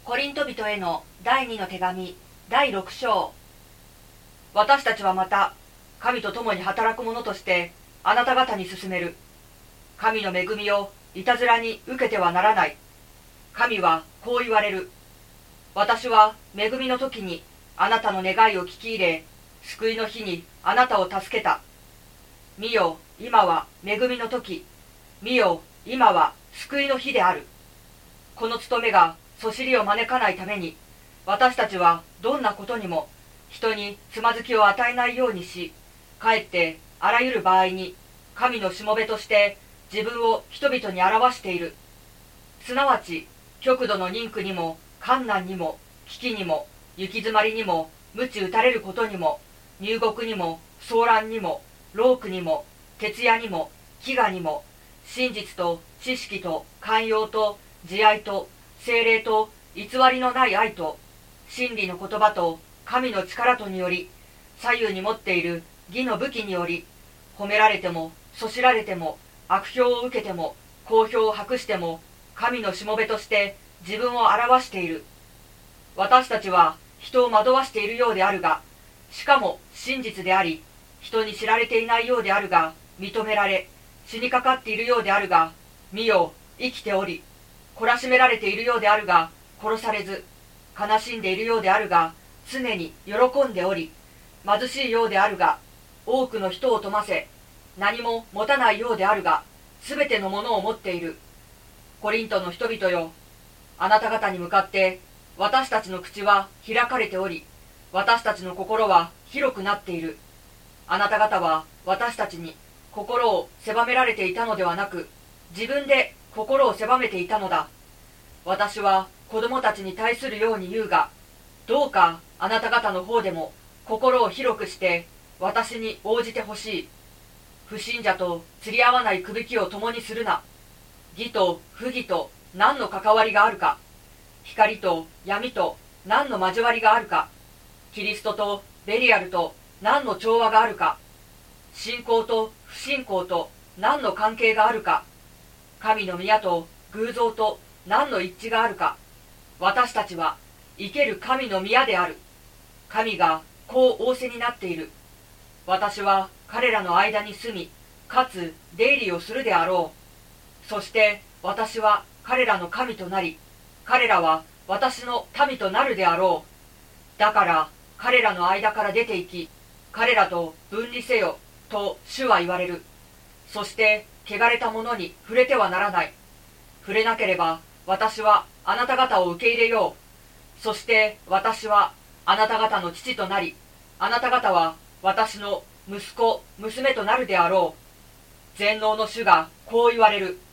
コリント人への第2の手紙第6章。私たちはまた神と共に働く者としてあなた方に勧める。神の恵みをいたずらに受けてはならない。神はこう言われる。私は恵みの時にあなたの願いを聞き入れ、救いの日にあなたを助けた。見よ、今は恵みの時。見よ、今は救いの日である。この務めがそしりを招かないために、私たちはどんなことにも人につまずきを与えないようにし、かえってあらゆる場合に神のしもべとして自分を人々に表している。すなわち極度の妊婦にも困難にも危機にも行き詰まりにも鞭打たれることにも入国にも騒乱にも労苦にも徹夜にも飢餓にも真実と知識と寛容と慈愛と聖霊と偽りのない愛と真理の言葉と神の力とにより左右に持っている義の武器により褒められてもそしられても悪評を受けても好評を博しても神のしもべとして自分を表している。私たちは人を惑わしているようであるが、しかも真実であり、人に知られていないようであるが認められ、死にかかっているようであるが見よ生きており、懲らしめられているようであるが殺されず、悲しんでいるようであるが常に喜んでおり、貧しいようであるが多くの人を富ませ、何も持たないようであるがすべてのものを持っている。コリントの人々よ、あなた方に向かって私たちの口は開かれており、私たちの心は広くなっている。あなた方は私たちに心を狭められていたのではなく、自分で心を狭めていたのだ。私は子供たちに対するように言うが、どうかあなた方の方でも心を広くして私に応じてほしい。不信者と釣り合わないくびきを共にするな。義と不義と何の関わりがあるか。光と闇と何の交わりがあるか。キリストとベリアルと何の調和があるか。信仰と不信仰と何の関係があるか。神の宮と偶像と何の一致があるか。私たちは生ける神の宮である。神がこう仰せになっている。私は彼らの間に住み、かつ出入りをするであろう。そして私は彼らの神となり、彼らは私の民となるであろう。だから彼らの間から出て行き、彼らと分離せよと主は言われる。そして汚れた者に触れてはならない。触れなければ私はあなた方を受け入れよう。そして私はあなた方の父となり、あなた方は私の息子、娘となるであろう。全能の主がこう言われる。